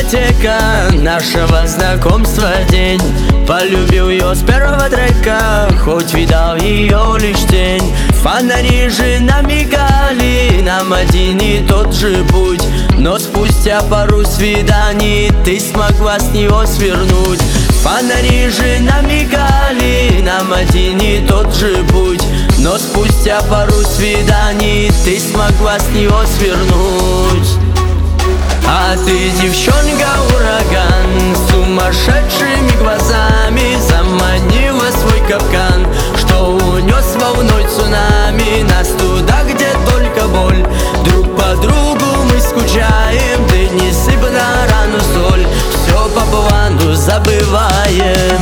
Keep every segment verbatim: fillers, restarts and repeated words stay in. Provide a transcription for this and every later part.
дискотека нашего знакомства день. Полюбил ее с первого трека, хоть видал ее лишь тень. Фонари же намигали нам один и тот же путь, но спустя пару свиданий ты смогла с него свернуть. Фонари же намигали нам один и тот же путь, но спустя пару свиданий ты смогла с него свернуть. А ты, девчонка, ураган, сумасшедшими глазами заманила свой капкан, что унес волной цунами нас туда, где только боль. Друг по другу мы скучаем, ты не сыпь на рану соль, все по плану забываем.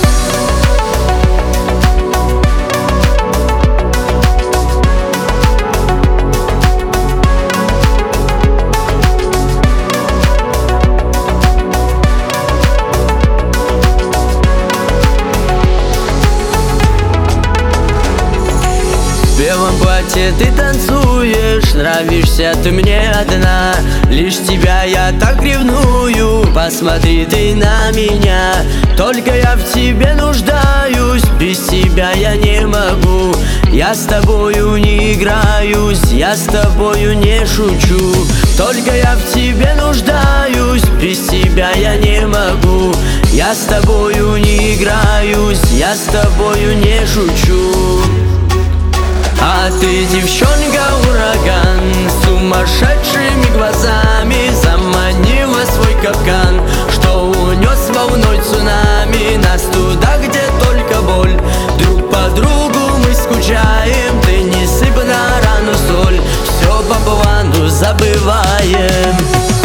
В белом платье ты танцуешь, нравишься ты мне одна. Лишь тебя я так ревную, посмотри ты на меня. Только я в тебе нуждаюсь, без тебя я не могу. Я с тобою не играюсь, я с тобою не шучу. Только я в тебе нуждаюсь, без тебя я не могу. Я с тобою не играюсь, я с тобою не шучу. А ты, девчонка, ураган, сумасшедшими глазами заманила свой капкан, что унес волной цунами нас туда, где только боль. Друг по другу мы скучаем, ты не сыпь на рану соль, все по плану забываем.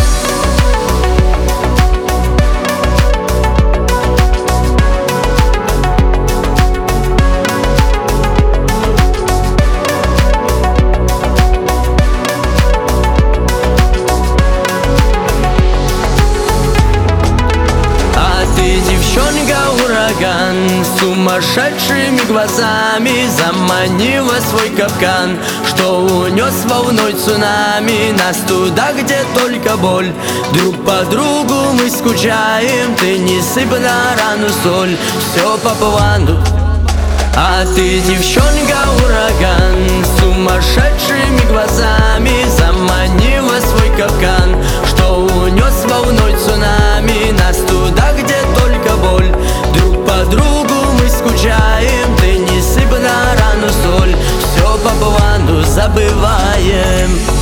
Сумасшедшими глазами заманила свой капкан, что унес волной цунами нас туда, где только боль. Друг по другу мы скучаем, ты не сыпь на рану соль, все по плану. А ты, девчонка, ураган, сумасшедшими глазами заманила свой капкан, что унес волной цунами нас туда, где только боль. Друг по другу мы скучаем, ты не сыпь на рану соль, все по плану забываем.